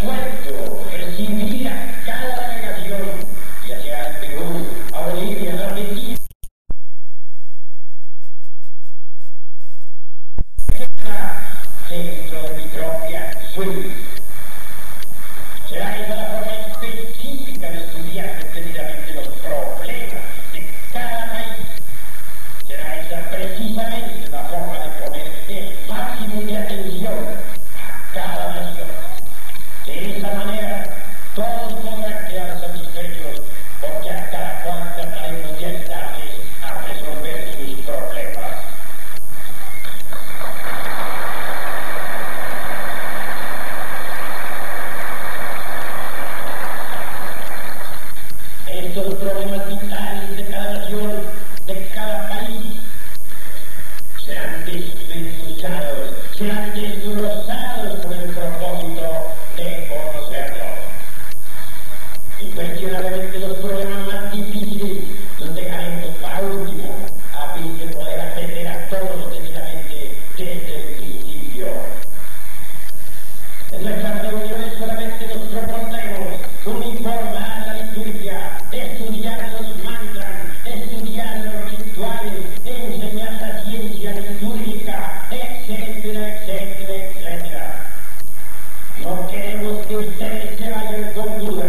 resuelto recibir a cada delegación, ya sea al Perú, a Bolivia, a Argentina, dentro de mi propia suite. Será esa la forma específica de estudiar detenidamente los problemas de cada país. Será esa precisamente la forma de poner el máximo de atención a cada nación. De esa manera, todos podrán quedar satisfechos porque a cada cual trataremos de ayudarles a resolver sus problemas. Estos problemas vitales de cada nación, de cada país, serán desmenuzado, serán desglosados con el propósito de conocerlos. Incuestionablemente los problemas más difíciles los dejaremos para último, a fin de poder atender a todos debidamente desde el principio. En nuestras reuniones solamente nos propondremos uniformar la liturgia, estudiar los mantras, estudiar los rituales, enseñar la ciencia litúrgica, etcétera, etcétera, etcétera. No queremos que ustedes se vayan con dudas.